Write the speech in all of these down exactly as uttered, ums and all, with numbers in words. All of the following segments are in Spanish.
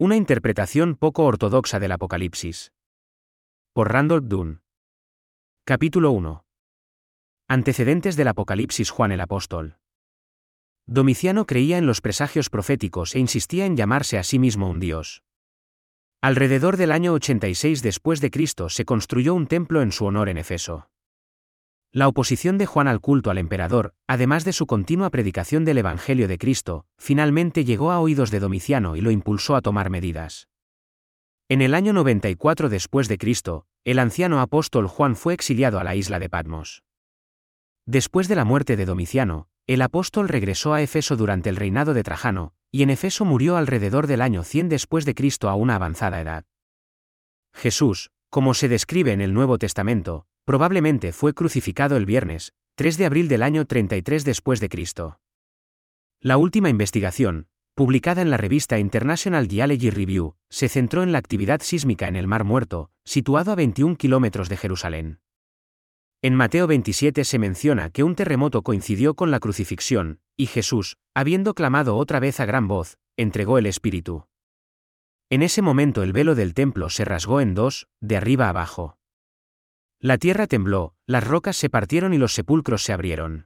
Una interpretación poco ortodoxa del Apocalipsis. Por Randolph Dunn. Capítulo uno. Antecedentes del Apocalipsis. Juan el Apóstol. Domiciano creía en los presagios proféticos e insistía en llamarse a sí mismo un dios. Alrededor del año ochenta y seis después de Cristo se construyó un templo en su honor en Efeso. La oposición de Juan al culto al emperador, además de su continua predicación del Evangelio de Cristo, finalmente llegó a oídos de Domiciano y lo impulsó a tomar medidas. En el año noventa y cuatro después de Cristo, el anciano apóstol Juan fue exiliado a la isla de Patmos. Después de la muerte de Domiciano, el apóstol regresó a Efeso durante el reinado de Trajano, y en Efeso murió alrededor del año cien después de Cristo a una avanzada edad. Jesús, como se describe en el Nuevo Testamento, probablemente fue crucificado el viernes, tres de abril del año treinta y tres después de Cristo. La última investigación, publicada en la revista International Geology Review, se centró en la actividad sísmica en el Mar Muerto, situado a veintiún kilómetros de Jerusalén. En Mateo veintisiete se menciona que un terremoto coincidió con la crucifixión, y Jesús, habiendo clamado otra vez a gran voz, entregó el Espíritu. En ese momento el velo del templo se rasgó en dos, de arriba a abajo. La tierra tembló, las rocas se partieron y los sepulcros se abrieron.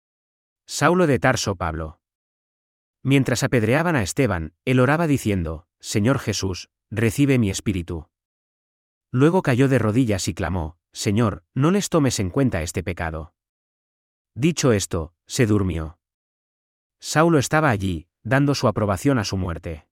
Saulo de Tarso. Pablo. Mientras apedreaban a Esteban, él oraba diciendo: Señor Jesús, recibe mi espíritu. Luego cayó de rodillas y clamó: Señor, no les tomes en cuenta este pecado. Dicho esto, se durmió. Saulo estaba allí, dando su aprobación a su muerte.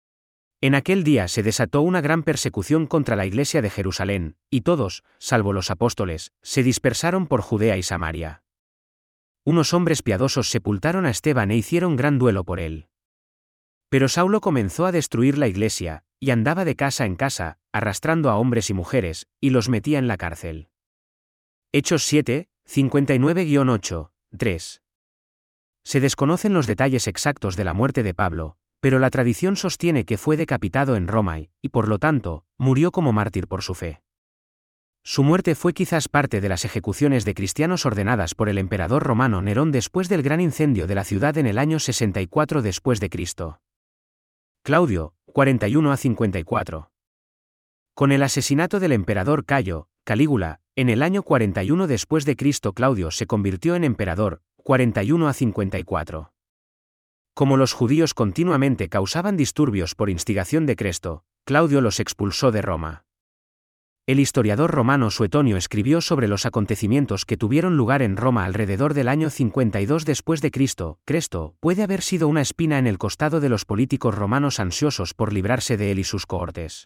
En aquel día se desató una gran persecución contra la iglesia de Jerusalén, y todos, salvo los apóstoles, se dispersaron por Judea y Samaria. Unos hombres piadosos sepultaron a Esteban e hicieron gran duelo por él. Pero Saulo comenzó a destruir la iglesia, y andaba de casa en casa, arrastrando a hombres y mujeres, y los metía en la cárcel. Hechos siete, cincuenta y nueve a ocho, tres. Se desconocen los detalles exactos de la muerte de Pablo, pero la tradición sostiene que fue decapitado en Roma y, y por lo tanto, murió como mártir por su fe. Su muerte fue quizás parte de las ejecuciones de cristianos ordenadas por el emperador romano Nerón después del gran incendio de la ciudad en el año sesenta y cuatro después de Cristo. Claudio, cuarenta y uno a cincuenta y cuatro. Con el asesinato del emperador Cayo, Calígula, en el año cuarenta y uno después de Cristo, Claudio se convirtió en emperador, cuarenta y uno a cincuenta y cuatro. Como los judíos continuamente causaban disturbios por instigación de Cresto, Claudio los expulsó de Roma. El historiador romano Suetonio escribió sobre los acontecimientos que tuvieron lugar en Roma alrededor del año cincuenta y dos después de Cristo. Cresto puede haber sido una espina en el costado de los políticos romanos ansiosos por librarse de él y sus cohortes.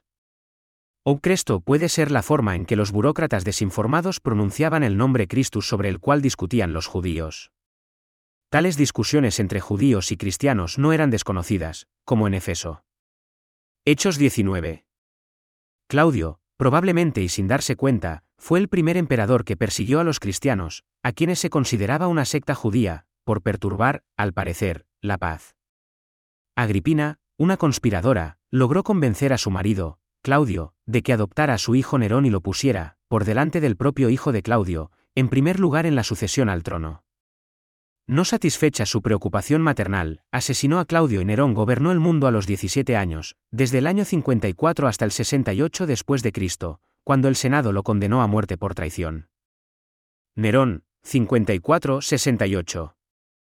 O Cresto puede ser la forma en que los burócratas desinformados pronunciaban el nombre Christus sobre el cual discutían los judíos. Tales discusiones entre judíos y cristianos no eran desconocidas, como en Efeso. Hechos diecinueve. Claudio, probablemente y sin darse cuenta, fue el primer emperador que persiguió a los cristianos, a quienes se consideraba una secta judía, por perturbar, al parecer, la paz. Agripina, una conspiradora, logró convencer a su marido, Claudio, de que adoptara a su hijo Nerón y lo pusiera, por delante del propio hijo de Claudio, en primer lugar en la sucesión al trono. No satisfecha su preocupación maternal, asesinó a Claudio y Nerón gobernó el mundo a los diecisiete años, desde el año cincuenta y cuatro hasta el sesenta y ocho después de Cristo, cuando el Senado lo condenó a muerte por traición. Nerón, cincuenta y cuatro a sesenta y ocho.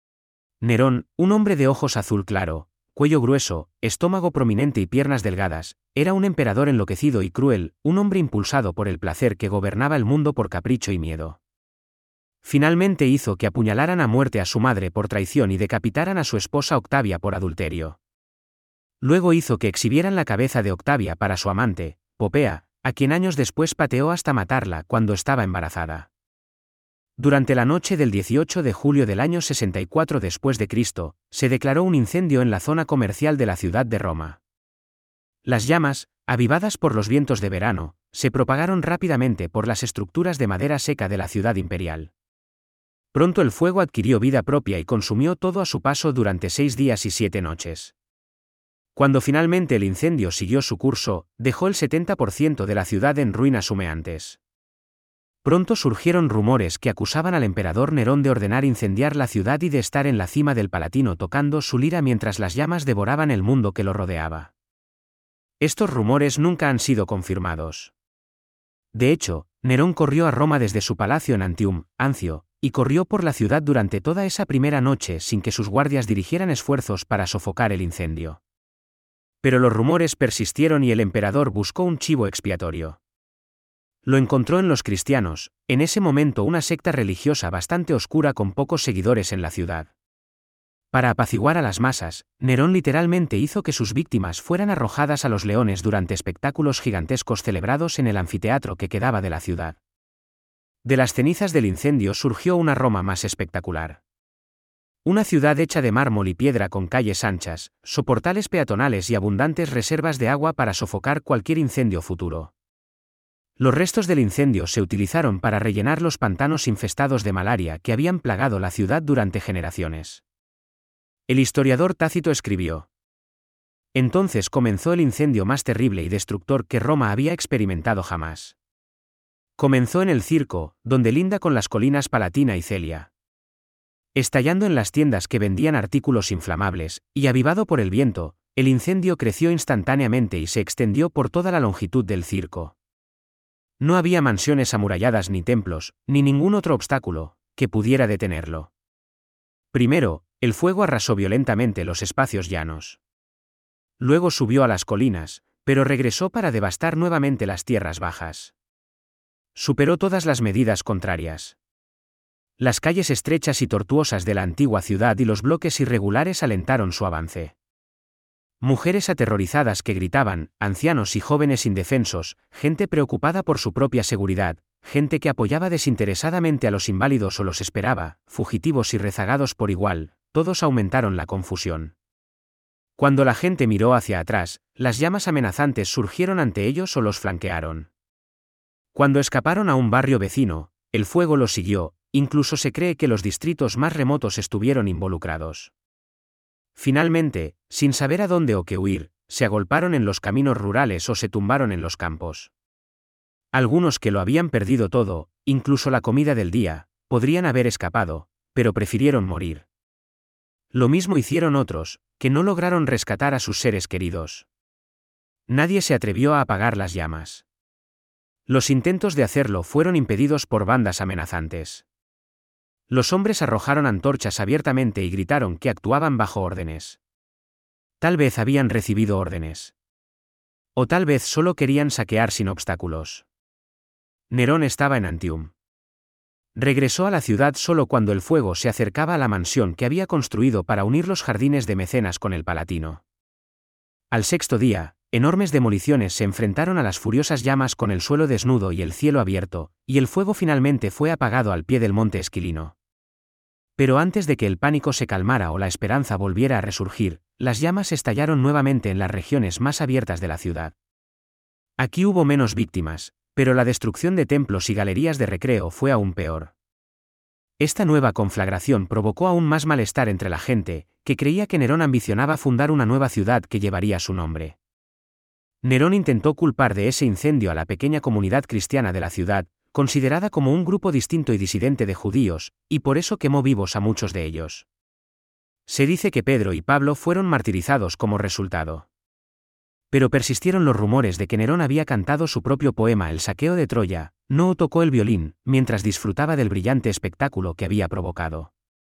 Nerón, un hombre de ojos azul claro, cuello grueso, estómago prominente y piernas delgadas, era un emperador enloquecido y cruel, un hombre impulsado por el placer que gobernaba el mundo por capricho y miedo. Finalmente hizo que apuñalaran a muerte a su madre por traición y decapitaran a su esposa Octavia por adulterio. Luego hizo que exhibieran la cabeza de Octavia para su amante, Popea, a quien años después pateó hasta matarla cuando estaba embarazada. Durante la noche del dieciocho de julio del año sesenta y cuatro después de Cristo, se declaró un incendio en la zona comercial de la ciudad de Roma. Las llamas, avivadas por los vientos de verano, se propagaron rápidamente por las estructuras de madera seca de la ciudad imperial. Pronto el fuego adquirió vida propia y consumió todo a su paso durante seis días y siete noches. Cuando finalmente el incendio siguió su curso, dejó el setenta por ciento de la ciudad en ruinas humeantes. Pronto surgieron rumores que acusaban al emperador Nerón de ordenar incendiar la ciudad y de estar en la cima del Palatino tocando su lira mientras las llamas devoraban el mundo que lo rodeaba. Estos rumores nunca han sido confirmados. De hecho, Nerón corrió a Roma desde su palacio en Antium, Ancio, y corrió por la ciudad durante toda esa primera noche sin que sus guardias dirigieran esfuerzos para sofocar el incendio. Pero los rumores persistieron y el emperador buscó un chivo expiatorio. Lo encontró en los cristianos, en ese momento una secta religiosa bastante oscura con pocos seguidores en la ciudad. Para apaciguar a las masas, Nerón literalmente hizo que sus víctimas fueran arrojadas a los leones durante espectáculos gigantescos celebrados en el anfiteatro que quedaba de la ciudad. De las cenizas del incendio surgió una Roma más espectacular. Una ciudad hecha de mármol y piedra con calles anchas, soportales peatonales y abundantes reservas de agua para sofocar cualquier incendio futuro. Los restos del incendio se utilizaron para rellenar los pantanos infestados de malaria que habían plagado la ciudad durante generaciones. El historiador Tácito escribió: entonces comenzó el incendio más terrible y destructor que Roma había experimentado jamás. Comenzó en el circo, donde linda con las colinas Palatina y Celia. Estallando en las tiendas que vendían artículos inflamables, y avivado por el viento, el incendio creció instantáneamente y se extendió por toda la longitud del circo. No había mansiones amuralladas ni templos, ni ningún otro obstáculo que pudiera detenerlo. Primero, el fuego arrasó violentamente los espacios llanos. Luego subió a las colinas, pero regresó para devastar nuevamente las tierras bajas. Superó todas las medidas contrarias. Las calles estrechas y tortuosas de la antigua ciudad y los bloques irregulares alentaron su avance. Mujeres aterrorizadas que gritaban, ancianos y jóvenes indefensos, gente preocupada por su propia seguridad, gente que apoyaba desinteresadamente a los inválidos o los esperaba, fugitivos y rezagados por igual, todos aumentaron la confusión. Cuando la gente miró hacia atrás, las llamas amenazantes surgieron ante ellos o los flanquearon. Cuando escaparon a un barrio vecino, el fuego los siguió, incluso se cree que los distritos más remotos estuvieron involucrados. Finalmente, sin saber a dónde o qué huir, se agolparon en los caminos rurales o se tumbaron en los campos. Algunos que lo habían perdido todo, incluso la comida del día, podrían haber escapado, pero prefirieron morir. Lo mismo hicieron otros, que no lograron rescatar a sus seres queridos. Nadie se atrevió a apagar las llamas. Los intentos de hacerlo fueron impedidos por bandas amenazantes. Los hombres arrojaron antorchas abiertamente y gritaron que actuaban bajo órdenes. Tal vez habían recibido órdenes. O tal vez solo querían saquear sin obstáculos. Nerón estaba en Antium. Regresó a la ciudad solo cuando el fuego se acercaba a la mansión que había construido para unir los jardines de Mecenas con el Palatino. Al sexto día, enormes demoliciones se enfrentaron a las furiosas llamas con el suelo desnudo y el cielo abierto, y el fuego finalmente fue apagado al pie del monte Esquilino. Pero antes de que el pánico se calmara o la esperanza volviera a resurgir, las llamas estallaron nuevamente en las regiones más abiertas de la ciudad. Aquí hubo menos víctimas, pero la destrucción de templos y galerías de recreo fue aún peor. Esta nueva conflagración provocó aún más malestar entre la gente, que creía que Nerón ambicionaba fundar una nueva ciudad que llevaría su nombre. Nerón intentó culpar de ese incendio a la pequeña comunidad cristiana de la ciudad, considerada como un grupo distinto y disidente de judíos, y por eso quemó vivos a muchos de ellos. Se dice que Pedro y Pablo fueron martirizados como resultado. Pero persistieron los rumores de que Nerón había cantado su propio poema El saqueo de Troya, no o tocó el violín, mientras disfrutaba del brillante espectáculo que había provocado.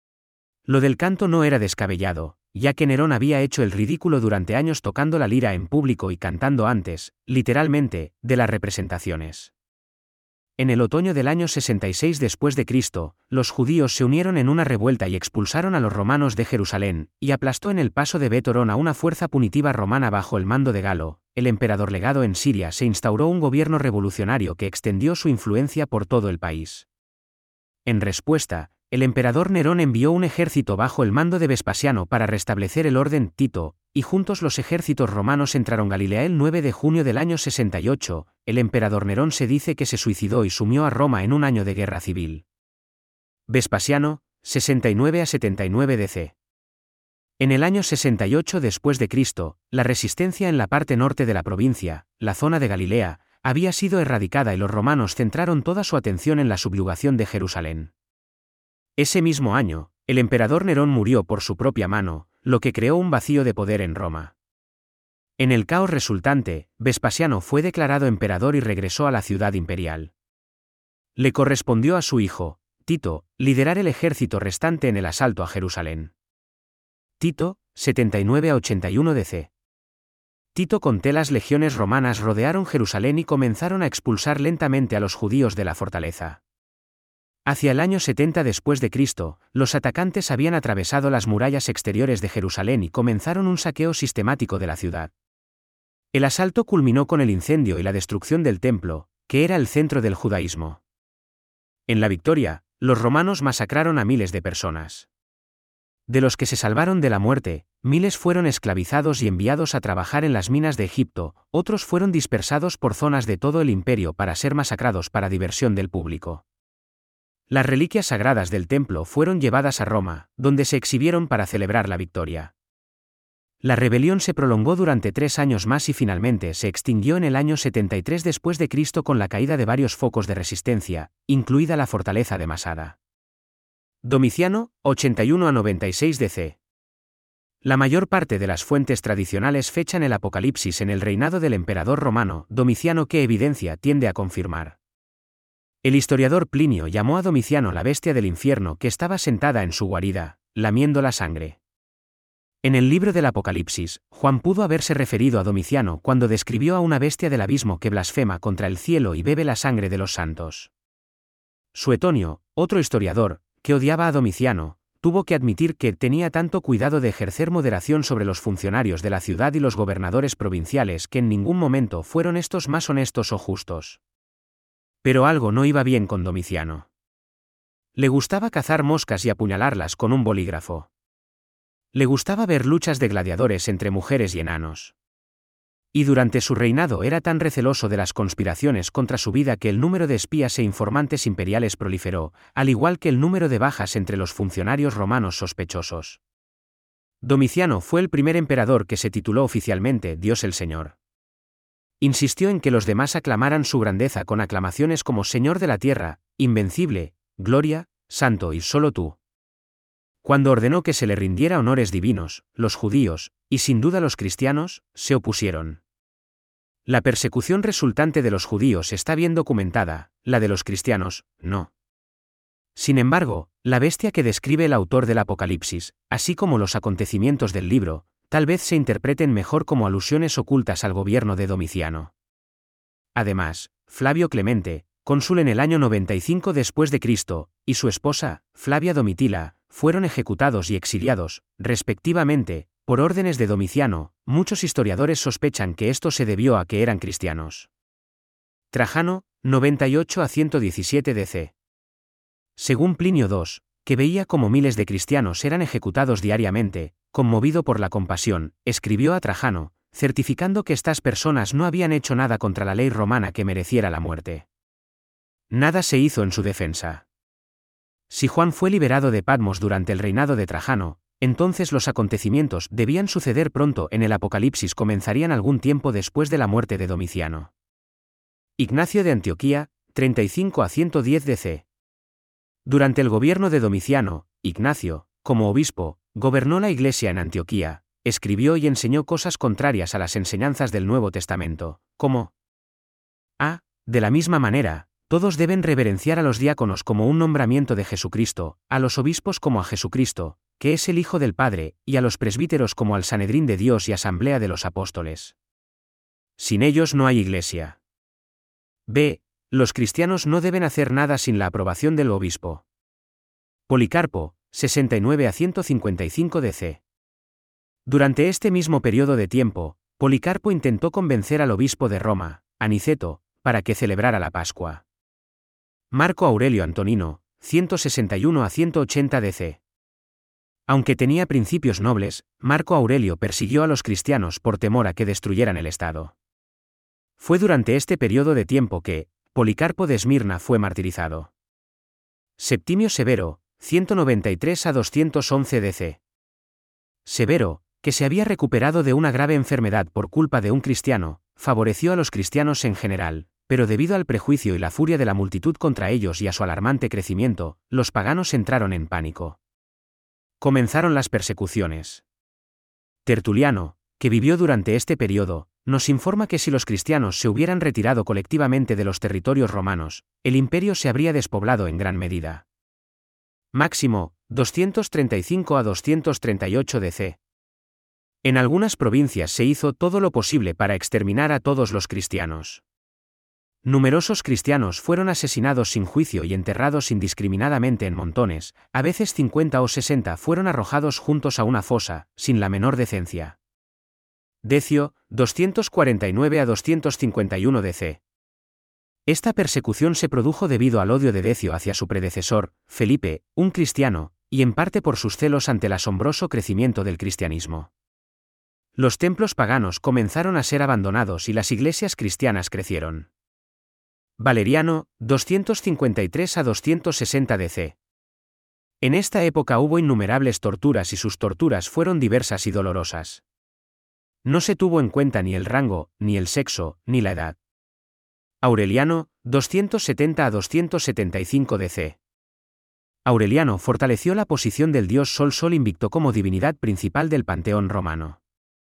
Lo del canto no era descabellado, ya que Nerón había hecho el ridículo durante años tocando la lira en público y cantando antes, literalmente, de las representaciones. En el otoño del año sesenta y seis después de Cristo, los judíos se unieron en una revuelta y expulsaron a los romanos de Jerusalén, y aplastó en el paso de Bétorón a una fuerza punitiva romana bajo el mando de Galo. El emperador legado en Siria se instauró un gobierno revolucionario que extendió su influencia por todo el país. En respuesta, el emperador Nerón envió un ejército bajo el mando de Vespasiano para restablecer el orden. Tito, y juntos los ejércitos romanos entraron Galilea el nueve de junio del año sesenta y ocho, el emperador Nerón se dice que se suicidó y sumió a Roma en un año de guerra civil. Vespasiano, sesenta y nueve a setenta y nueve D C. En el año sesenta y ocho después de Cristo, la resistencia en la parte norte de la provincia, la zona de Galilea, había sido erradicada y los romanos centraron toda su atención en la subyugación de Jerusalén. Ese mismo año, el emperador Nerón murió por su propia mano, lo que creó un vacío de poder en Roma. En el caos resultante, Vespasiano fue declarado emperador y regresó a la ciudad imperial. Le correspondió a su hijo, Tito, liderar el ejército restante en el asalto a Jerusalén. Tito, setenta y nueve a ochenta y uno D C. Tito conté las legiones romanas rodearon Jerusalén y comenzaron a expulsar lentamente a los judíos de la fortaleza. Hacia el año setenta después de Cristo, los atacantes habían atravesado las murallas exteriores de Jerusalén y comenzaron un saqueo sistemático de la ciudad. El asalto culminó con el incendio y la destrucción del templo, que era el centro del judaísmo. En la victoria, los romanos masacraron a miles de personas. De los que se salvaron de la muerte, miles fueron esclavizados y enviados a trabajar en las minas de Egipto, otros fueron dispersados por zonas de todo el imperio para ser masacrados para diversión del público. Las reliquias sagradas del templo fueron llevadas a Roma, donde se exhibieron para celebrar la victoria. La rebelión se prolongó durante tres años más y finalmente se extinguió en el año setenta y tres después de Cristo con la caída de varios focos de resistencia, incluida la fortaleza de Masada. Domiciano, ochenta y uno a noventa y seis D C. La mayor parte de las fuentes tradicionales fechan el Apocalipsis en el reinado del emperador romano Domiciano, que evidencia tiende a confirmar. El historiador Plinio llamó a Domiciano la bestia del infierno que estaba sentada en su guarida, lamiendo la sangre. En el libro del Apocalipsis, Juan pudo haberse referido a Domiciano cuando describió a una bestia del abismo que blasfema contra el cielo y bebe la sangre de los santos. Suetonio, otro historiador, que odiaba a Domiciano, tuvo que admitir que tenía tanto cuidado de ejercer moderación sobre los funcionarios de la ciudad y los gobernadores provinciales que en ningún momento fueron estos más honestos o justos. Pero algo no iba bien con Domiciano. Le gustaba cazar moscas y apuñalarlas con un bolígrafo. Le gustaba ver luchas de gladiadores entre mujeres y enanos. Y durante su reinado era tan receloso de las conspiraciones contra su vida que el número de espías e informantes imperiales proliferó, al igual que el número de bajas entre los funcionarios romanos sospechosos. Domiciano fue el primer emperador que se tituló oficialmente Dios el Señor. Insistió en que los demás aclamaran su grandeza con aclamaciones como Señor de la tierra, Invencible, Gloria, Santo y solo tú. Cuando ordenó que se le rindiera honores divinos, los judíos, y sin duda los cristianos, se opusieron. La persecución resultante de los judíos está bien documentada, la de los cristianos, no. Sin embargo, la bestia que describe el autor del Apocalipsis, así como los acontecimientos del libro, tal vez se interpreten mejor como alusiones ocultas al gobierno de Domiciano. Además, Flavio Clemente, cónsul en el año noventa y cinco después de Cristo, y su esposa, Flavia Domitila, fueron ejecutados y exiliados, respectivamente, por órdenes de Domiciano. Muchos historiadores sospechan que esto se debió a que eran cristianos. Trajano, noventa y ocho a ciento diecisiete D C. Según Plinio segundo, que veía como miles de cristianos eran ejecutados diariamente, conmovido por la compasión, escribió a Trajano, certificando que estas personas no habían hecho nada contra la ley romana que mereciera la muerte. Nada se hizo en su defensa. Si Juan fue liberado de Patmos durante el reinado de Trajano, entonces los acontecimientos debían suceder pronto en el Apocalipsis comenzarían algún tiempo después de la muerte de Domiciano. Ignacio de Antioquía, treinta y cinco a ciento diez D C. Durante el gobierno de Domiciano, Ignacio, como obispo, gobernó la Iglesia en Antioquía, escribió y enseñó cosas contrarias a las enseñanzas del Nuevo Testamento, como a. De la misma manera, todos deben reverenciar a los diáconos como un nombramiento de Jesucristo, a los obispos como a Jesucristo, que es el Hijo del Padre, y a los presbíteros como al Sanedrín de Dios y asamblea de los apóstoles. Sin ellos no hay Iglesia. b. Los cristianos no deben hacer nada sin la aprobación del obispo. Policarpo, sesenta y nueve a ciento cincuenta y cinco D C. Durante este mismo periodo de tiempo, Policarpo intentó convencer al obispo de Roma, Aniceto, para que celebrara la Pascua. Marco Aurelio Antonino, ciento sesenta y uno a ciento ochenta D C. Aunque tenía principios nobles, Marco Aurelio persiguió a los cristianos por temor a que destruyeran el Estado. Fue durante este periodo de tiempo que Policarpo de Esmirna fue martirizado. Septimio Severo, ciento noventa y tres a doscientos once D C. Severo, que se había recuperado de una grave enfermedad por culpa de un cristiano, favoreció a los cristianos en general, pero debido al prejuicio y la furia de la multitud contra ellos y a su alarmante crecimiento, los paganos entraron en pánico. Comenzaron las persecuciones. Tertuliano, que vivió durante este periodo, nos informa que si los cristianos se hubieran retirado colectivamente de los territorios romanos, el imperio se habría despoblado en gran medida. Máximo, doscientos treinta y cinco a doscientos treinta y ocho D C. En algunas provincias se hizo todo lo posible para exterminar a todos los cristianos. Numerosos cristianos fueron asesinados sin juicio y enterrados indiscriminadamente en montones, a veces cincuenta o sesenta fueron arrojados juntos a una fosa, sin la menor decencia. Decio, doscientos cuarenta y nueve a doscientos cincuenta y uno D C. Esta persecución se produjo debido al odio de Decio hacia su predecesor, Felipe, un cristiano, y en parte por sus celos ante el asombroso crecimiento del cristianismo. Los templos paganos comenzaron a ser abandonados y las iglesias cristianas crecieron. Valeriano, doscientos cincuenta y tres a doscientos sesenta D C. En esta época hubo innumerables torturas y sus torturas fueron diversas y dolorosas. No se tuvo en cuenta ni el rango, ni el sexo, ni la edad. Aureliano, doscientos setenta a doscientos setenta y cinco D C. Aureliano fortaleció la posición del dios Sol Sol Invicto como divinidad principal del panteón romano.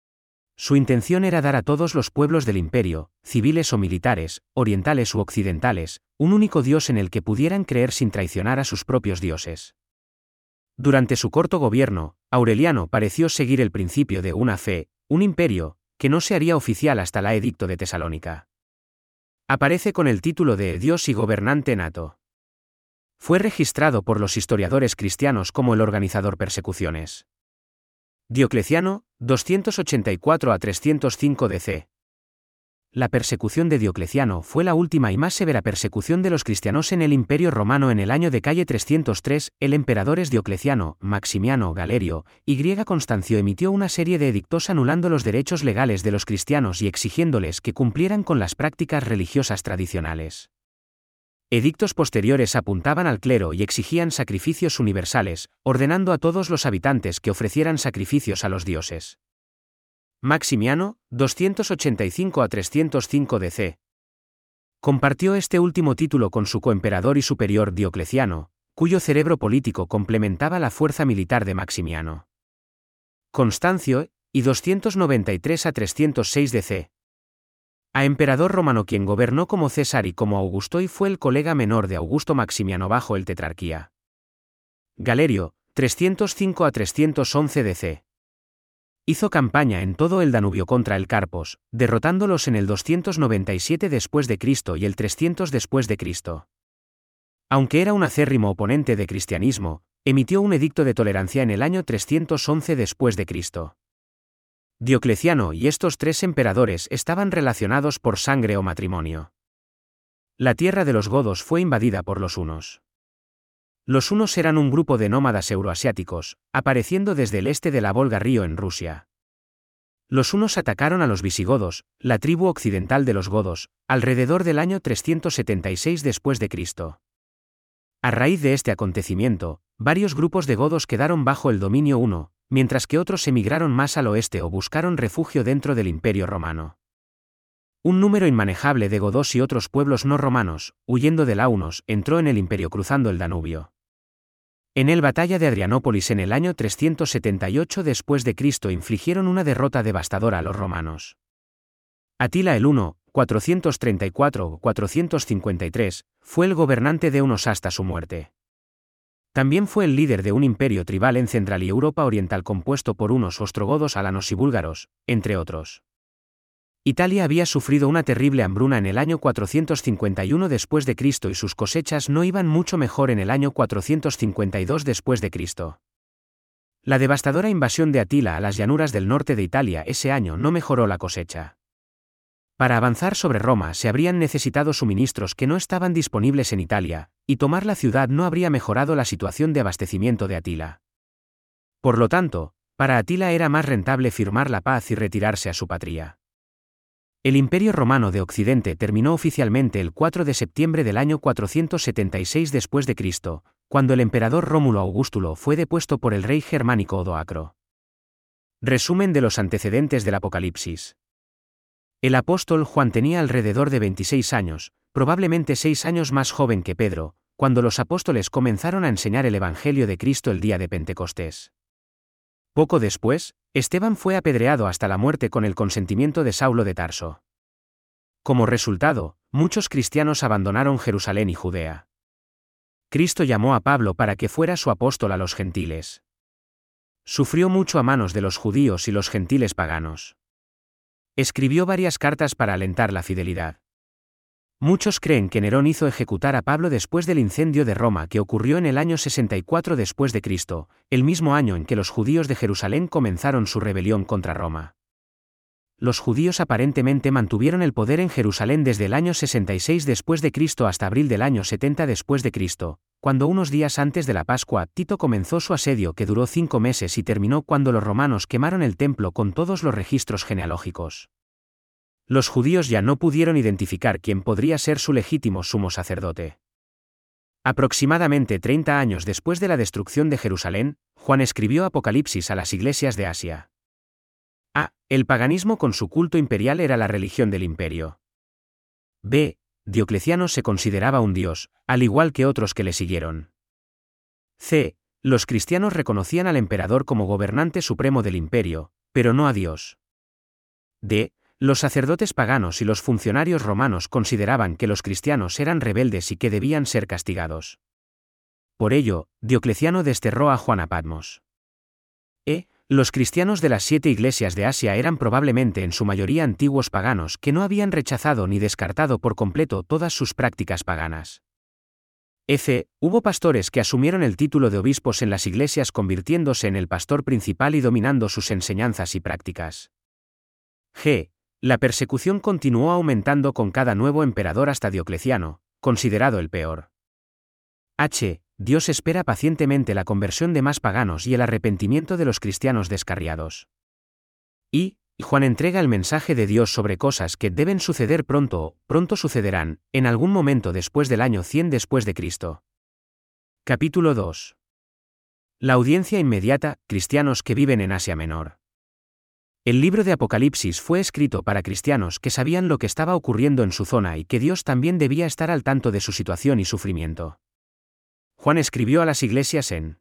Su intención era dar a todos los pueblos del imperio, civiles o militares, orientales u occidentales, un único dios en el que pudieran creer sin traicionar a sus propios dioses. Durante su corto gobierno, Aureliano pareció seguir el principio de una fe, un imperio, que no se haría oficial hasta la Edicto de Tesalónica. Aparece con el título de Dios y gobernante nato. Fue registrado por los historiadores cristianos como el organizador persecuciones. Diocleciano, doscientos ochenta y cuatro a trescientos cinco D C. La persecución de Diocleciano fue la última y más severa persecución de los cristianos en el Imperio Romano en el año de calle trescientos tres, el emperadores Diocleciano, Maximiano, Galerio, y Constancio emitió una serie de edictos anulando los derechos legales de los cristianos y exigiéndoles que cumplieran con las prácticas religiosas tradicionales. Edictos posteriores apuntaban al clero y exigían sacrificios universales, ordenando a todos los habitantes que ofrecieran sacrificios a los dioses. Maximiano, doscientos ochenta y cinco a trescientos cinco D C. Compartió este último título con su coemperador y superior Diocleciano, cuyo cerebro político complementaba la fuerza militar de Maximiano. Constancio, y doscientos noventa y tres a trescientos seis D C. A emperador romano quien gobernó como César y como Augusto y fue el colega menor de Augusto Maximiano bajo el tetrarquía. Galerio, trescientos cinco a trescientos once D C. Hizo campaña en todo el Danubio contra el Carpos, derrotándolos en el doscientos noventa y siete después de Cristo y el trescientos después de Cristo. Aunque era un acérrimo oponente de cristianismo, emitió un edicto de tolerancia en el año trescientos once después de Cristo. Diocleciano y estos tres emperadores estaban relacionados por sangre o matrimonio. La tierra de los godos fue invadida por los hunos. Los hunos eran un grupo de nómadas euroasiáticos, apareciendo desde el este de la Volga río en Rusia. Los hunos atacaron a los visigodos, la tribu occidental de los godos, alrededor del año trescientos setenta y seis después de Cristo. A raíz de este acontecimiento, varios grupos de godos quedaron bajo el dominio huno, mientras que otros emigraron más al oeste o buscaron refugio dentro del Imperio Romano. Un número inmanejable de godos y otros pueblos no romanos, huyendo de Launos, entró en el imperio cruzando el Danubio. En el batalla de Adrianópolis en el año trescientos setenta y ocho después de Cristo infligieron una derrota devastadora a los romanos. Atila el Huno, cuatrocientos treinta y cuatro a cuatrocientos cincuenta y tres, fue el gobernante de Hunos hasta su muerte. También fue el líder de un imperio tribal en Central y Europa Oriental compuesto por hunos, ostrogodos, alanos y búlgaros, entre otros. Italia había sufrido una terrible hambruna en el año cuatrocientos cincuenta y uno después de Cristo y sus cosechas no iban mucho mejor en el año cuatrocientos cincuenta y dos después de Cristo. La devastadora invasión de Atila a las llanuras del norte de Italia ese año no mejoró la cosecha. Para avanzar sobre Roma se habrían necesitado suministros que no estaban disponibles en Italia, y tomar la ciudad no habría mejorado la situación de abastecimiento de Atila. Por lo tanto, para Atila era más rentable firmar la paz y retirarse a su patria. El Imperio Romano de Occidente terminó oficialmente el cuatro de septiembre del año cuatrocientos setenta y seis después de Cristo, cuando el emperador Rómulo Augustulo fue depuesto por el rey germánico Odoacro. Resumen de los antecedentes del Apocalipsis. El apóstol Juan tenía alrededor de veintiséis años, probablemente seis años más joven que Pedro, cuando los apóstoles comenzaron a enseñar el Evangelio de Cristo el día de Pentecostés. Poco después, Esteban fue apedreado hasta la muerte con el consentimiento de Saulo de Tarso. Como resultado, muchos cristianos abandonaron Jerusalén y Judea. Cristo llamó a Pablo para que fuera su apóstol a los gentiles. Sufrió mucho a manos de los judíos y los gentiles paganos. Escribió varias cartas para alentar la fidelidad. Muchos creen que Nerón hizo ejecutar a Pablo después del incendio de Roma que ocurrió en el año sesenta y cuatro después de Cristo, el mismo año en que los judíos de Jerusalén comenzaron su rebelión contra Roma. Los judíos aparentemente mantuvieron el poder en Jerusalén desde el año sesenta y seis después de Cristo hasta abril del año setenta después de Cristo, cuando unos días antes de la Pascua Tito comenzó su asedio que duró cinco meses y terminó cuando los romanos quemaron el templo con todos los registros genealógicos. Los judíos ya no pudieron identificar quién podría ser su legítimo sumo sacerdote. Aproximadamente treinta años después de la destrucción de Jerusalén, Juan escribió Apocalipsis a las iglesias de Asia. A. El paganismo con su culto imperial era la religión del imperio. B. Diocleciano se consideraba un dios, al igual que otros que le siguieron. C. Los cristianos reconocían al emperador como gobernante supremo del imperio, pero no a Dios. D. Los sacerdotes paganos y los funcionarios romanos consideraban que los cristianos eran rebeldes y que debían ser castigados. Por ello, Diocleciano desterró a Juan a Patmos. E. Los cristianos de las siete iglesias de Asia eran probablemente en su mayoría antiguos paganos que no habían rechazado ni descartado por completo todas sus prácticas paganas. F. Hubo pastores que asumieron el título de obispos en las iglesias convirtiéndose en el pastor principal y dominando sus enseñanzas y prácticas. G. La persecución continuó aumentando con cada nuevo emperador hasta Diocleciano, considerado el peor. H. Dios espera pacientemente la conversión de más paganos y el arrepentimiento de los cristianos descarriados. I. Juan entrega el mensaje de Dios sobre cosas que deben suceder pronto o pronto sucederán, en algún momento después del año cien después de Cristo. Capítulo dos. La audiencia inmediata, cristianos que viven en Asia Menor. El libro de Apocalipsis fue escrito para cristianos que sabían lo que estaba ocurriendo en su zona y que Dios también debía estar al tanto de su situación y sufrimiento. Juan escribió a las iglesias en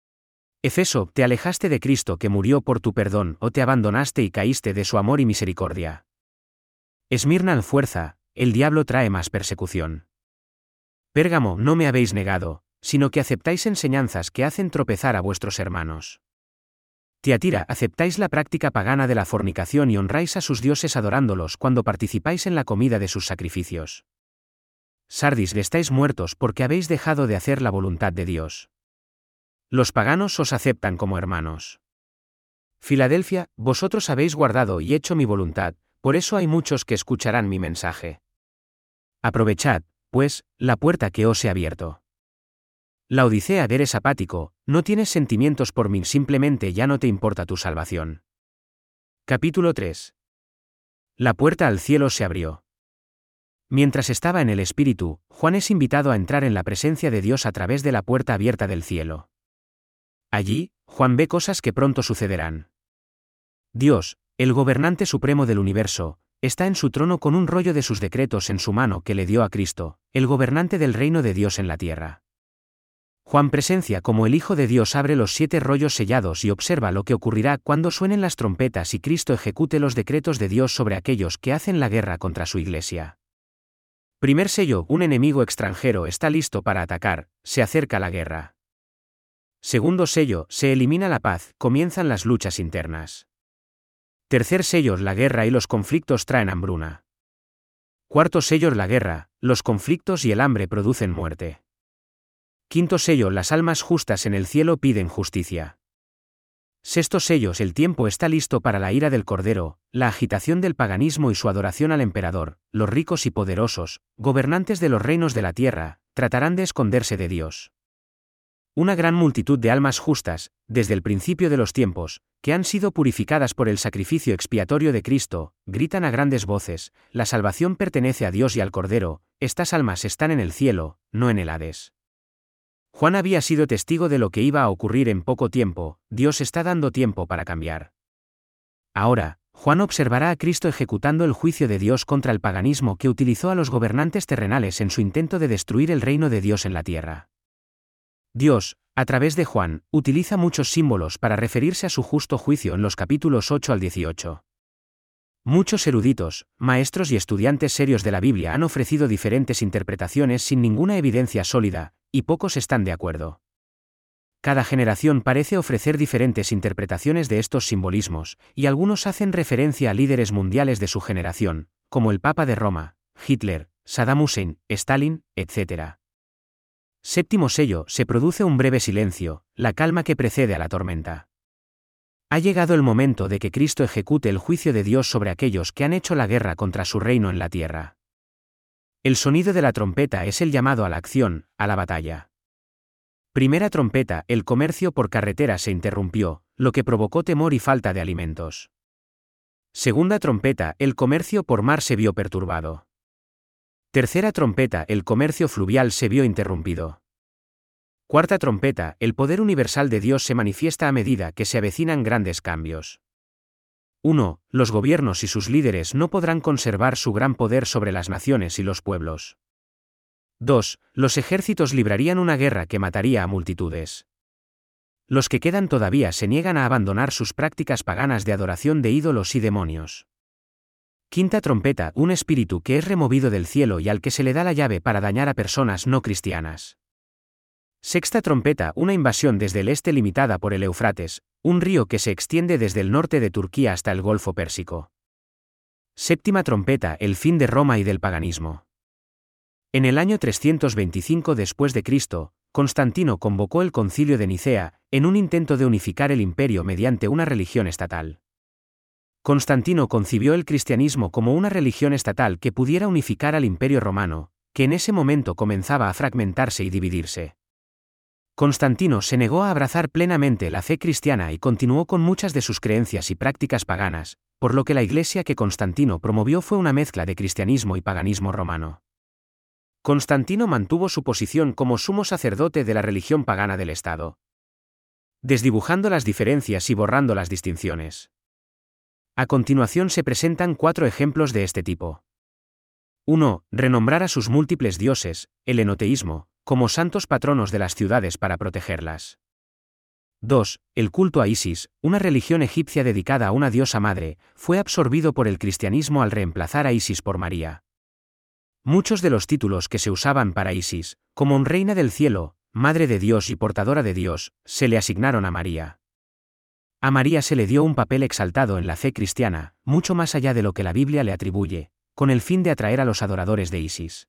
Efeso, te alejaste de Cristo que murió por tu perdón o te abandonaste y caíste de su amor y misericordia. Esmirna, fuerza, el diablo trae más persecución. Pérgamo, no me habéis negado, sino que aceptáis enseñanzas que hacen tropezar a vuestros hermanos. Tiatira, aceptáis la práctica pagana de la fornicación y honráis a sus dioses adorándolos cuando participáis en la comida de sus sacrificios. Sardis, estáis muertos porque habéis dejado de hacer la voluntad de Dios. Los paganos os aceptan como hermanos. Filadelfia, vosotros habéis guardado y hecho mi voluntad, por eso hay muchos que escucharán mi mensaje. Aprovechad, pues, la puerta que os he abierto. La Odisea, eres apático, no tienes sentimientos por mí, simplemente ya no te importa tu salvación. Capítulo tres. La puerta al cielo se abrió. Mientras estaba en el Espíritu, Juan es invitado a entrar en la presencia de Dios a través de la puerta abierta del cielo. Allí, Juan ve cosas que pronto sucederán. Dios, el gobernante supremo del universo, está en su trono con un rollo de sus decretos en su mano que le dio a Cristo, el gobernante del reino de Dios en la tierra. Juan presencia cómo el Hijo de Dios abre los siete rollos sellados y observa lo que ocurrirá cuando suenen las trompetas y Cristo ejecute los decretos de Dios sobre aquellos que hacen la guerra contra su iglesia. Primer sello, un enemigo extranjero está listo para atacar, se acerca la guerra. Segundo sello, se elimina la paz, comienzan las luchas internas. Tercer sello, la guerra y los conflictos traen hambruna. Cuarto sello, la guerra, los conflictos y el hambre producen muerte. Quinto sello, las almas justas en el cielo piden justicia. Sexto sello, el tiempo está listo para la ira del Cordero, la agitación del paganismo y su adoración al emperador, los ricos y poderosos, gobernantes de los reinos de la tierra, tratarán de esconderse de Dios. Una gran multitud de almas justas, desde el principio de los tiempos, que han sido purificadas por el sacrificio expiatorio de Cristo, gritan a grandes voces, la salvación pertenece a Dios y al Cordero, estas almas están en el cielo, no en el Hades. Juan había sido testigo de lo que iba a ocurrir en poco tiempo, Dios está dando tiempo para cambiar. Ahora, Juan observará a Cristo ejecutando el juicio de Dios contra el paganismo que utilizó a los gobernantes terrenales en su intento de destruir el reino de Dios en la tierra. Dios, a través de Juan, utiliza muchos símbolos para referirse a su justo juicio en los capítulos ocho al dieciocho. Muchos eruditos, maestros y estudiantes serios de la Biblia han ofrecido diferentes interpretaciones sin ninguna evidencia sólida, y pocos están de acuerdo. Cada generación parece ofrecer diferentes interpretaciones de estos simbolismos, y algunos hacen referencia a líderes mundiales de su generación, como el Papa de Roma, Hitler, Saddam Hussein, Stalin, etcétera. Séptimo sello, se produce un breve silencio, la calma que precede a la tormenta. Ha llegado el momento de que Cristo ejecute el juicio de Dios sobre aquellos que han hecho la guerra contra su reino en la tierra. El sonido de la trompeta es el llamado a la acción, a la batalla. Primera trompeta, el comercio por carretera se interrumpió, lo que provocó temor y falta de alimentos. Segunda trompeta, el comercio por mar se vio perturbado. Tercera trompeta, el comercio fluvial se vio interrumpido. Cuarta trompeta, el poder universal de Dios se manifiesta a medida que se avecinan grandes cambios. uno. Los gobiernos y sus líderes no podrán conservar su gran poder sobre las naciones y los pueblos. dos. Los ejércitos librarían una guerra que mataría a multitudes. Los que quedan todavía se niegan a abandonar sus prácticas paganas de adoración de ídolos y demonios. Quinta trompeta, un espíritu que es removido del cielo y al que se le da la llave para dañar a personas no cristianas. Sexta trompeta, una invasión desde el este limitada por el Éufrates, un río que se extiende desde el norte de Turquía hasta el Golfo Pérsico. Séptima trompeta, el fin de Roma y del paganismo. En el año trescientos veinticinco después de Cristo, Constantino convocó el Concilio de Nicea, en un intento de unificar el imperio mediante una religión estatal. Constantino concibió el cristianismo como una religión estatal que pudiera unificar al Imperio Romano, que en ese momento comenzaba a fragmentarse y dividirse. Constantino se negó a abrazar plenamente la fe cristiana y continuó con muchas de sus creencias y prácticas paganas, por lo que la iglesia que Constantino promovió fue una mezcla de cristianismo y paganismo romano. Constantino mantuvo su posición como sumo sacerdote de la religión pagana del Estado, desdibujando las diferencias y borrando las distinciones. A continuación se presentan cuatro ejemplos de este tipo. uno. Renombrar a sus múltiples dioses, el enoteísmo, como santos patronos de las ciudades para protegerlas. dos. El culto a Isis, una religión egipcia dedicada a una diosa madre, fue absorbido por el cristianismo al reemplazar a Isis por María. Muchos de los títulos que se usaban para Isis, como un reina del cielo, madre de Dios y portadora de Dios, se le asignaron a María. A María se le dio un papel exaltado en la fe cristiana, mucho más allá de lo que la Biblia le atribuye, con el fin de atraer a los adoradores de Isis.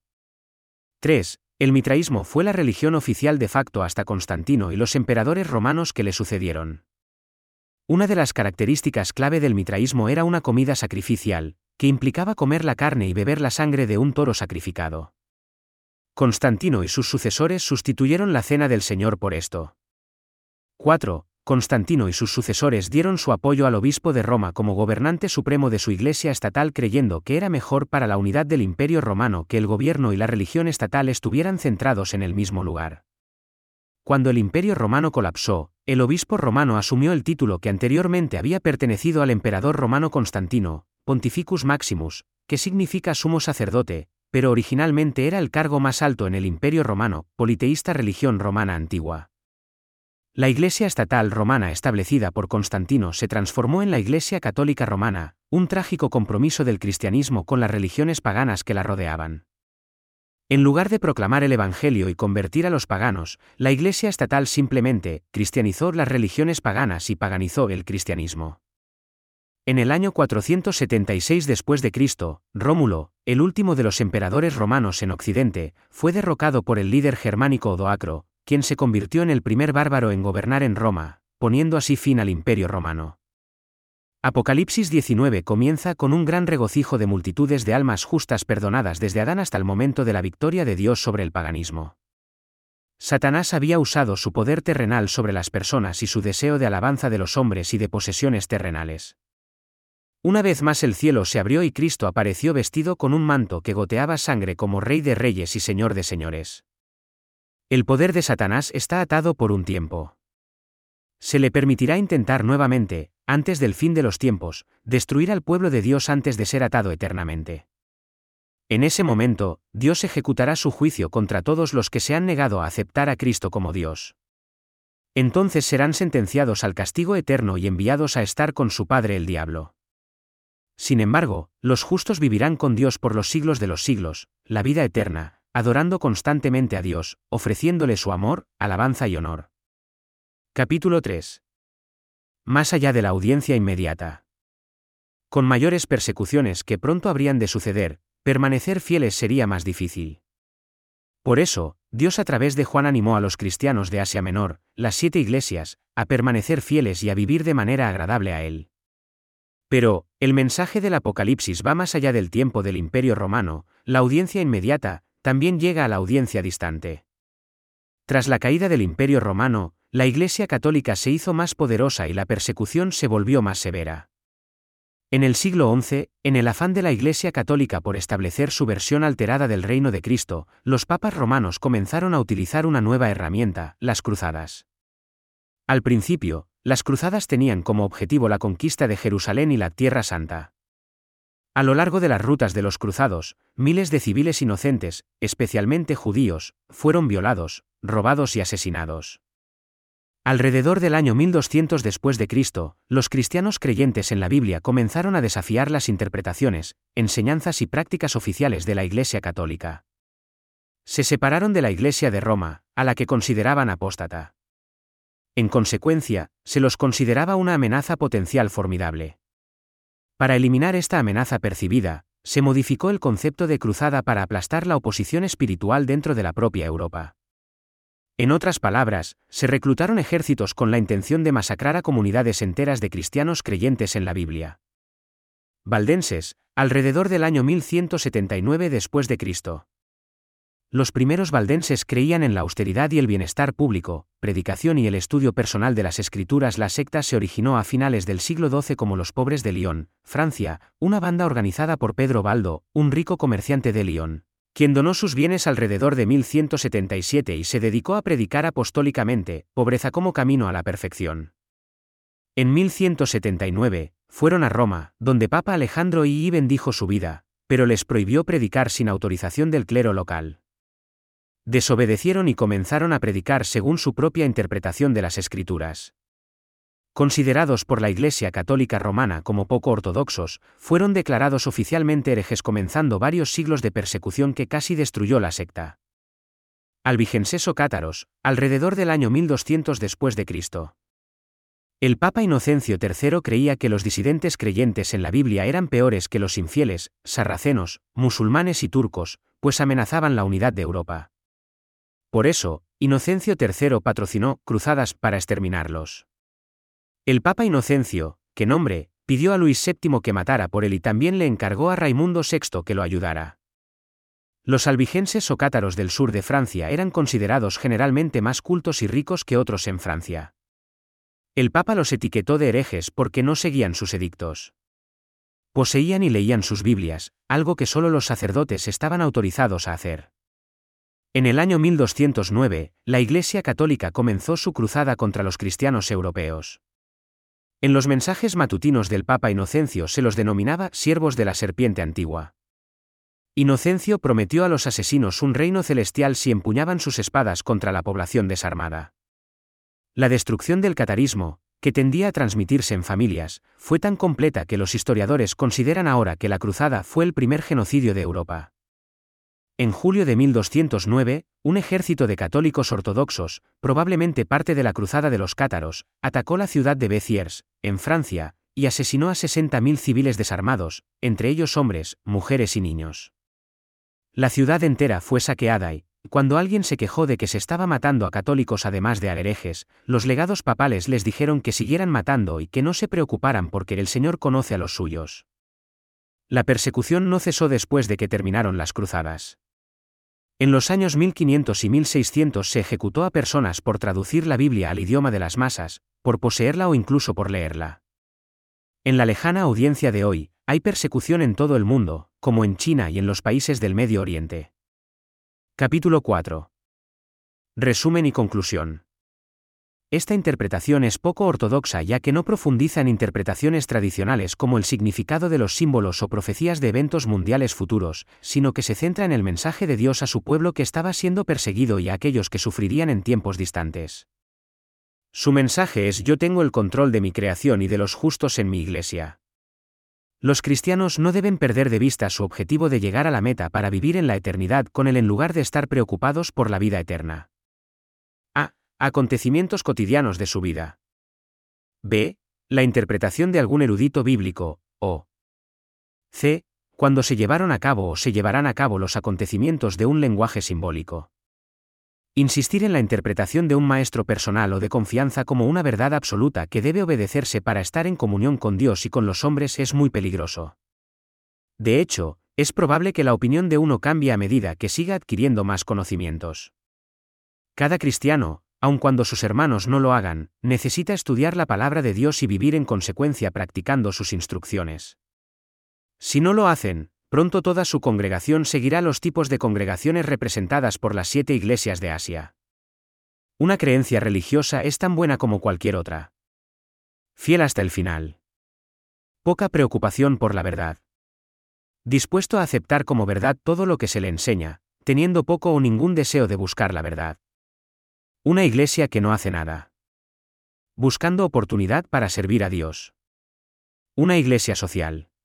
tres. El mitraísmo fue la religión oficial de facto hasta Constantino y los emperadores romanos que le sucedieron. Una de las características clave del mitraísmo era una comida sacrificial, que implicaba comer la carne y beber la sangre de un toro sacrificado. Constantino y sus sucesores sustituyeron la cena del Señor por esto. cuatro. Constantino y sus sucesores dieron su apoyo al obispo de Roma como gobernante supremo de su iglesia estatal creyendo que era mejor para la unidad del imperio romano que el gobierno y la religión estatal estuvieran centrados en el mismo lugar. Cuando el imperio romano colapsó, el obispo romano asumió el título que anteriormente había pertenecido al emperador romano Constantino, Pontificus Maximus, que significa sumo sacerdote, pero originalmente era el cargo más alto en el imperio romano, politeísta religión romana antigua. La Iglesia estatal romana establecida por Constantino se transformó en la Iglesia católica romana, un trágico compromiso del cristianismo con las religiones paganas que la rodeaban. En lugar de proclamar el Evangelio y convertir a los paganos, la Iglesia estatal simplemente cristianizó las religiones paganas y paganizó el cristianismo. En el año cuatrocientos setenta y seis después de Cristo, Rómulo, el último de los emperadores romanos en Occidente, fue derrocado por el líder germánico Odoacro, quien se convirtió en el primer bárbaro en gobernar en Roma, poniendo así fin al Imperio Romano. Apocalipsis diecinueve comienza con un gran regocijo de multitudes de almas justas perdonadas desde Adán hasta el momento de la victoria de Dios sobre el paganismo. Satanás había usado su poder terrenal sobre las personas y su deseo de alabanza de los hombres y de posesiones terrenales. Una vez más el cielo se abrió y Cristo apareció vestido con un manto que goteaba sangre como Rey de Reyes y Señor de Señores. El poder de Satanás está atado por un tiempo. Se le permitirá intentar nuevamente, antes del fin de los tiempos, destruir al pueblo de Dios antes de ser atado eternamente. En ese momento, Dios ejecutará su juicio contra todos los que se han negado a aceptar a Cristo como Dios. Entonces serán sentenciados al castigo eterno y enviados a estar con su padre el diablo. Sin embargo, los justos vivirán con Dios por los siglos de los siglos, la vida eterna, adorando constantemente a Dios, ofreciéndole su amor, alabanza y honor. Capítulo tres. Más allá de la audiencia inmediata. Con mayores persecuciones que pronto habrían de suceder, permanecer fieles sería más difícil. Por eso, Dios a través de Juan animó a los cristianos de Asia Menor, las siete iglesias, a permanecer fieles y a vivir de manera agradable a Él. Pero, el mensaje del Apocalipsis va más allá del tiempo del Imperio Romano, la audiencia inmediata, también llega a la audiencia distante. Tras la caída del Imperio Romano, la Iglesia Católica se hizo más poderosa y la persecución se volvió más severa. En el siglo once, en el afán de la Iglesia Católica por establecer su versión alterada del reino de Cristo, los papas romanos comenzaron a utilizar una nueva herramienta, las cruzadas. Al principio, las cruzadas tenían como objetivo la conquista de Jerusalén y la Tierra Santa. A lo largo de las rutas de los cruzados, miles de civiles inocentes, especialmente judíos, fueron violados, robados y asesinados. Alrededor del año mil doscientos después de Cristo, los cristianos creyentes en la Biblia comenzaron a desafiar las interpretaciones, enseñanzas y prácticas oficiales de la Iglesia Católica. Se separaron de la Iglesia de Roma, a la que consideraban apóstata. En consecuencia, se los consideraba una amenaza potencial formidable. Para eliminar esta amenaza percibida, se modificó el concepto de cruzada para aplastar la oposición espiritual dentro de la propia Europa. En otras palabras, se reclutaron ejércitos con la intención de masacrar a comunidades enteras de cristianos creyentes en la Biblia. Valdenses, alrededor del año mil ciento setenta y nueve después de Cristo. Los primeros valdenses creían en la austeridad y el bienestar público, predicación y el estudio personal de las Escrituras. La secta se originó a finales del siglo doce como los Pobres de Lyon, Francia, una banda organizada por Pedro Baldo, un rico comerciante de Lyon, quien donó sus bienes alrededor de mil ciento setenta y siete y se dedicó a predicar apostólicamente, pobreza como camino a la perfección. En mil ciento setenta y nueve, fueron a Roma, donde Papa Alejandro segundo bendijo su vida, pero les prohibió predicar sin autorización del clero local. Desobedecieron y comenzaron a predicar según su propia interpretación de las Escrituras. Considerados por la Iglesia Católica Romana como poco ortodoxos, fueron declarados oficialmente herejes, comenzando varios siglos de persecución que casi destruyó la secta. Albigenses o cátaros, alrededor del año mil doscientos después de Cristo. El Papa Inocencio tercero creía que los disidentes creyentes en la Biblia eran peores que los infieles, sarracenos, musulmanes y turcos, pues amenazaban la unidad de Europa. Por eso, Inocencio tercero patrocinó cruzadas para exterminarlos. El Papa Inocencio, que nombre, pidió a Luis séptimo que matara por él y también le encargó a Raimundo sexto que lo ayudara. Los albigenses o cátaros del sur de Francia eran considerados generalmente más cultos y ricos que otros en Francia. El Papa los etiquetó de herejes porque no seguían sus edictos. Poseían y leían sus Biblias, algo que solo los sacerdotes estaban autorizados a hacer. En el año mil doscientos nueve, la Iglesia Católica comenzó su cruzada contra los cristianos europeos. En los mensajes matutinos del Papa Inocencio se los denominaba siervos de la serpiente antigua. Inocencio prometió a los asesinos un reino celestial si empuñaban sus espadas contra la población desarmada. La destrucción del catarismo, que tendía a transmitirse en familias, fue tan completa que los historiadores consideran ahora que la cruzada fue el primer genocidio de Europa. En julio de mil doscientos nueve, un ejército de católicos ortodoxos, probablemente parte de la cruzada de los cátaros, atacó la ciudad de Béziers, en Francia, y asesinó a sesenta mil civiles desarmados, entre ellos hombres, mujeres y niños. La ciudad entera fue saqueada y, cuando alguien se quejó de que se estaba matando a católicos además de a herejes, los legados papales les dijeron que siguieran matando y que no se preocuparan porque el Señor conoce a los suyos. La persecución no cesó después de que terminaron las cruzadas. En los años mil quinientos y mil seiscientos se ejecutó a personas por traducir la Biblia al idioma de las masas, por poseerla o incluso por leerla. En la lejana audiencia de hoy, hay persecución en todo el mundo, como en China y en los países del Medio Oriente. Capítulo cuatro. Resumen y conclusión. Esta interpretación es poco ortodoxa ya que no profundiza en interpretaciones tradicionales como el significado de los símbolos o profecías de eventos mundiales futuros, sino que se centra en el mensaje de Dios a su pueblo que estaba siendo perseguido y a aquellos que sufrirían en tiempos distantes. Su mensaje es: yo tengo el control de mi creación y de los justos en mi iglesia. Los cristianos no deben perder de vista su objetivo de llegar a la meta para vivir en la eternidad con Él en lugar de estar preocupados por la vida eterna. A. Acontecimientos cotidianos de su vida. B. La interpretación de algún erudito bíblico, o C. Cuando se llevaron a cabo o se llevarán a cabo los acontecimientos de un lenguaje simbólico. Insistir en la interpretación de un maestro personal o de confianza como una verdad absoluta que debe obedecerse para estar en comunión con Dios y con los hombres es muy peligroso. De hecho, es probable que la opinión de uno cambie a medida que siga adquiriendo más conocimientos. Cada cristiano, aun cuando sus hermanos no lo hagan, necesita estudiar la palabra de Dios y vivir en consecuencia practicando sus instrucciones. Si no lo hacen, pronto toda su congregación seguirá los tipos de congregaciones representadas por las siete iglesias de Asia. Una creencia religiosa es tan buena como cualquier otra. Fiel hasta el final. Poca preocupación por la verdad. Dispuesto a aceptar como verdad todo lo que se le enseña, teniendo poco o ningún deseo de buscar la verdad. Una iglesia que no hace nada. Buscando oportunidad para servir a Dios. Una iglesia social.